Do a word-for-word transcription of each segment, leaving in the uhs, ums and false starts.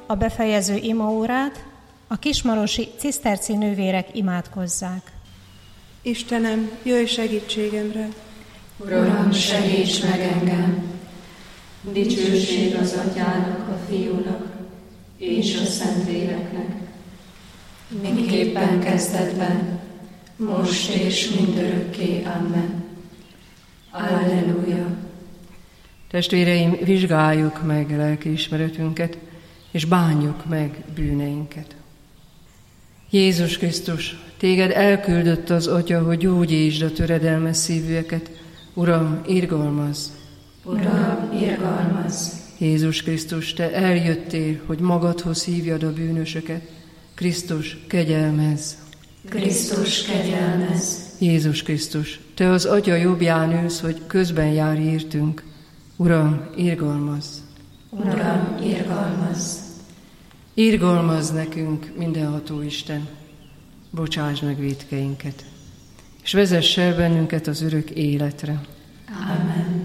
a befejező imaórát a kismarosi ciszterci nővérek imádkozzák. Istenem, jöjj segítségemre! Uram, segíts meg engem! Dicsőség az Atyának, a Fiúnak és a Szentléleknek, miképpen kezdetben, most és mindörökké. Amen. Alleluja! Testvéreim, vizsgáljuk meg lelkiismeretünket, és bánjuk meg bűneinket. Jézus Krisztus, téged elküldött az Atya, hogy gyógyítsd a töredelmes szívűeket. Uram, irgalmazz! Uram, irgalmazz! Jézus Krisztus, te eljöttél, hogy magadhoz hívjad a bűnösöket. Krisztus, kegyelmezz! Krisztus, kegyelmezz! Jézus Krisztus, te az Atya jobbján ülsz, hogy közben járj értünk. Uram, irgalmazz! Uram, irgalmazz! Irgalmazz nekünk, mindenható Isten, bocsásd meg vétkeinket, és vezess el bennünket az örök életre. Amen.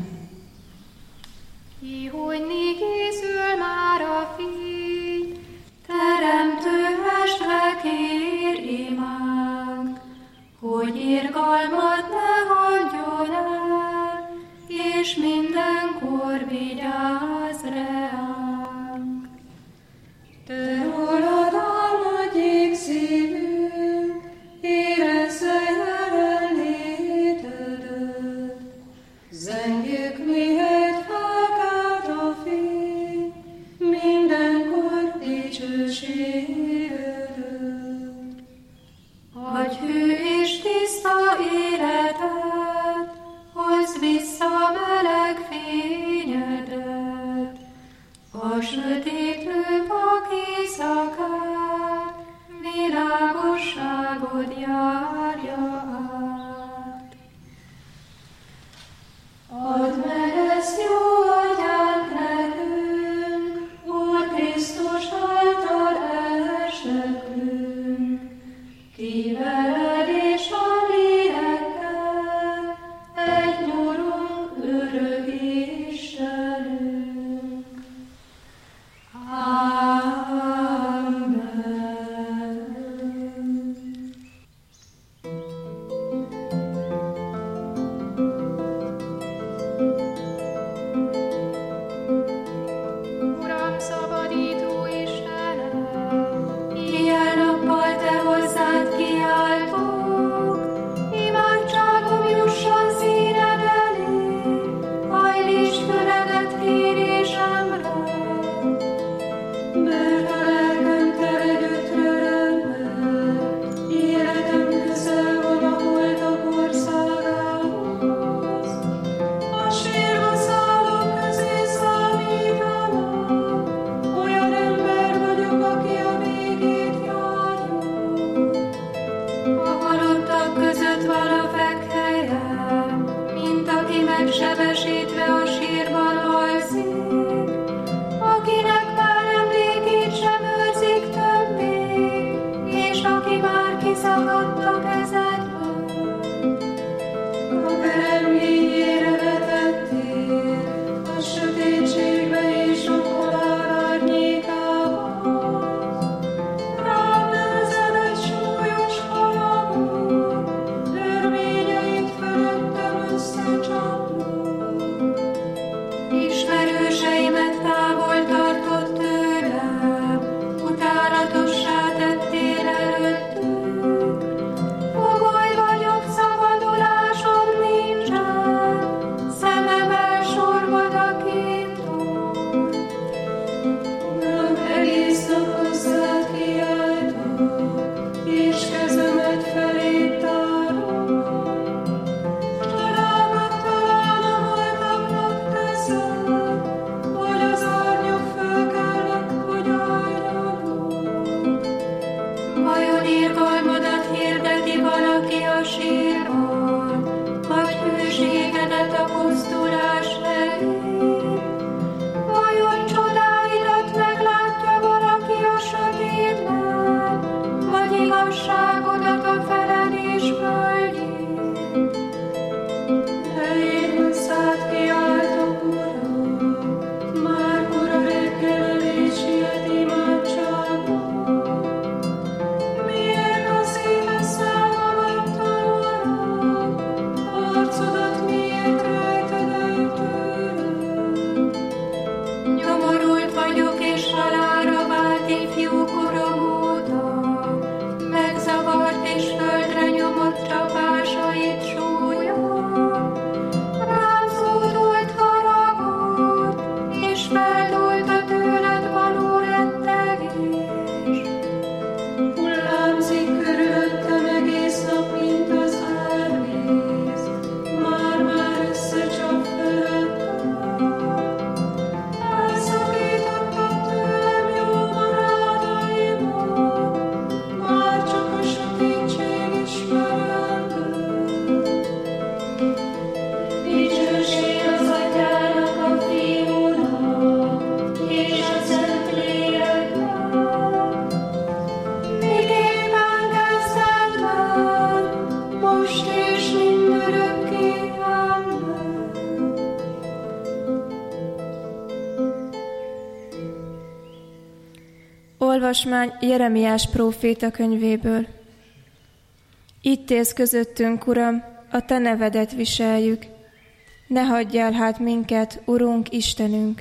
Ihojni készül már a fény, teremtő estre kér imánk, hogy irgalmat ne hagyjon el, és mindenkor vigyázz reánk. Te rólad álmodjék szívünk, érezze jelenlétedet. Zengjük, mihelyt felkelt a fény, mindenkor dicsőségedet. Adj hű és tiszta életet, hozz vissza meleg fényedet, a sötétlő vak éjszakát, világosságod járja át. Add meg ezt, jó Atyánk, nekünk, Úr Krisztus által esnekünk, ki veled és a lélekkel, egy Urunk, örök Istenünk. Amen. Olvasmány Jeremiás próféta könyvéből. Itt élsz közöttünk, Uram, a Te nevedet viseljük. Ne hagyjál hát minket, Urunk, Istenünk!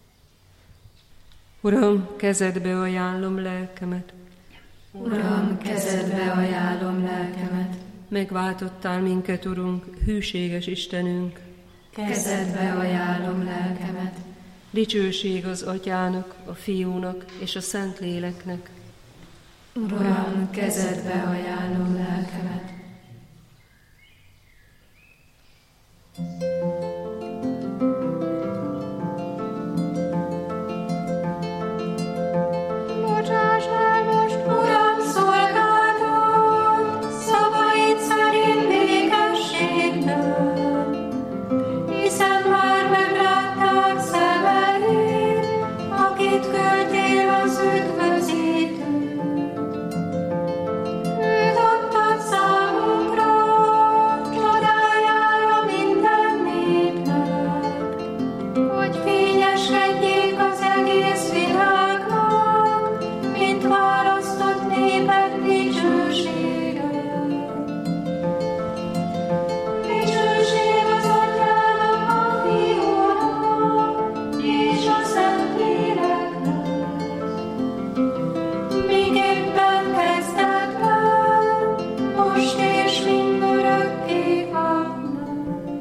Uram, kezedbe ajánlom lelkemet. Uram, kezedbe ajánlom lelkemet. Megváltottál minket, Urunk, hűséges Istenünk. Kezedbe ajánlom lelkemet. Dicsőség az Atyának, a Fiúnak és a Szentléleknek. Uram, kezedbe ajánlom lelkemet. Bocsáss el most, Uram, szolgáltat, szavaid szerint békességben, hiszen már meglátták szemeid, akit küldtél az üdvözítőt. Őt adtad számunkra, csodájára minden népnek, hogy fényeskedjék az egész világnak, mint választott néped dicsősége. Dicsőség az Atyának, a Fiúnak és a Szentléleknek, miképpen kezdetben, most és mindörökké vannak.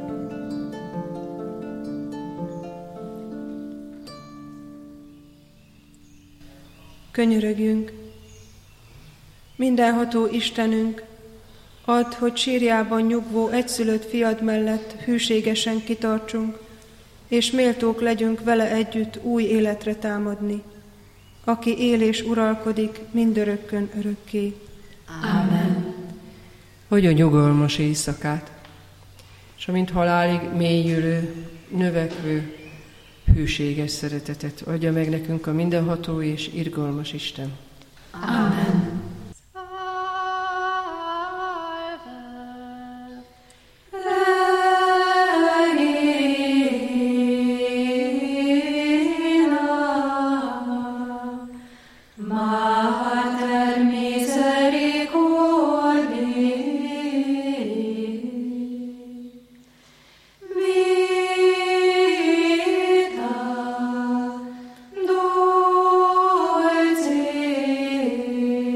Könyörögjünk! Mindenható Istenünk, add, hogy sírjában nyugvó egyszülött fiad mellett hűségesen kitartsunk, és méltók legyünk vele együtt új életre támadni, aki él és uralkodik mindörökkön örökké. Amen. Adja nyugalmas éjszakát, és amint halálig mélyülő, növekvő, hűséges szeretetet adja meg nekünk a mindenható és irgalmas Isten. Amen. Mater misericordiae, vita dulcis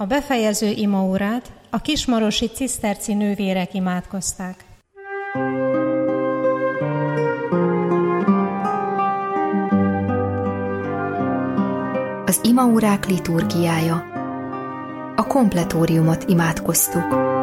A befejező imaórát a kismarosi ciszterci nővérek imádkozták. Az imaórák liturgiája. A kompletóriumot imádkoztuk.